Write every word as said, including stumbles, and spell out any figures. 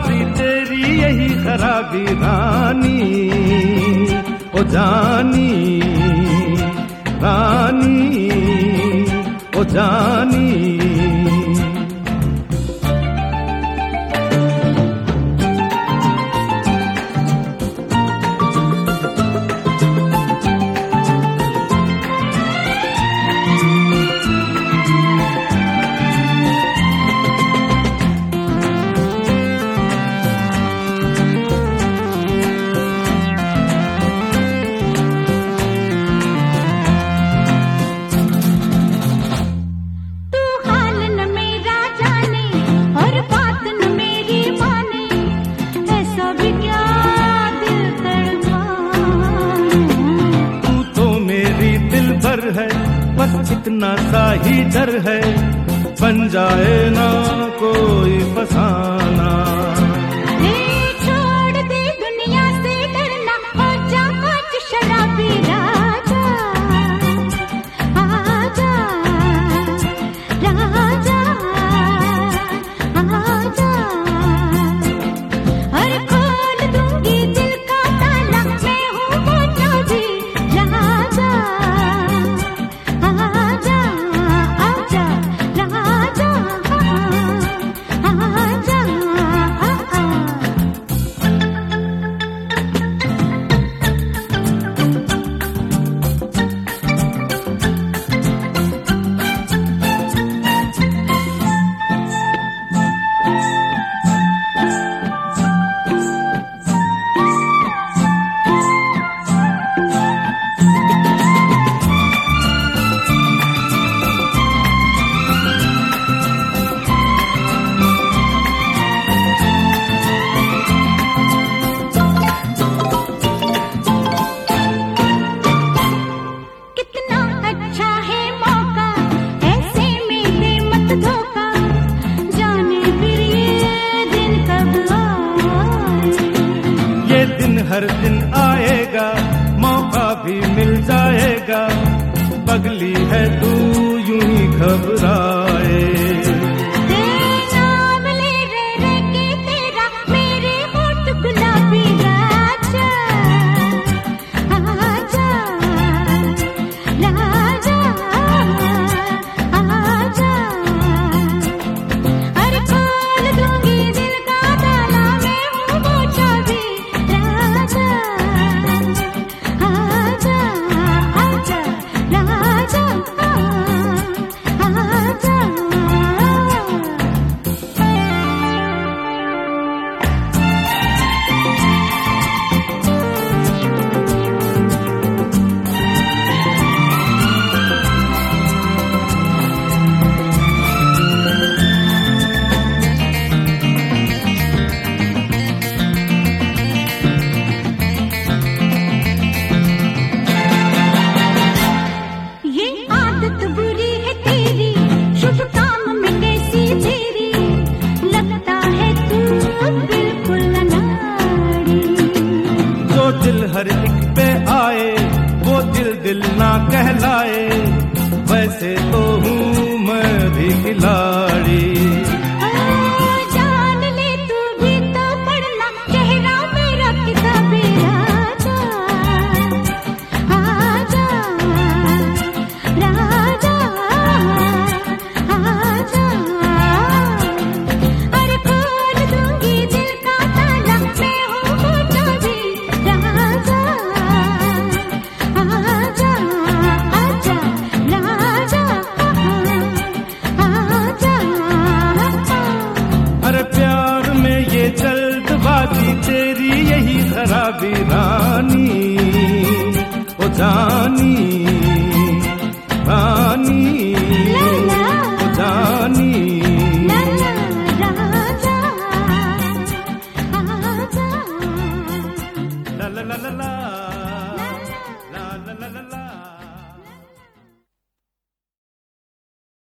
बाजी तेरी यही खराबी रानी, ओ जानी रानी, ओ जानी। है बस इतना सा ही डर है, बन जाए ना कोई फसाना। छोड़ दे दुनिया से डरना, हो जा आज शराबी राजा, आजा राजा, आजा। और खोल दूंगी दिल का ताला, मैं हूँ वो चाबी राजा। हर दिन आएगा, मौका भी मिल जाएगा, पगली है तू यूं ही घबराए। नाम ले रे रे के तेरा, मेरे होठ गुलाबी राजा, आजा राजा, आजा। अरे खोल दूंगी दिल का ताला, मैं हूँ वो चाबी राजा, आजा आजा राजा, आजा। ये आदत बुरी है तेरी, शुभ काम में कैसी तेरी, लगता है तू बिल्कुल अनाड़ी। जो दिल हर एक पे आए, वो दिल दिल ना कहलाए, वैसे तो हूँ मैं भी खिलाड़ी।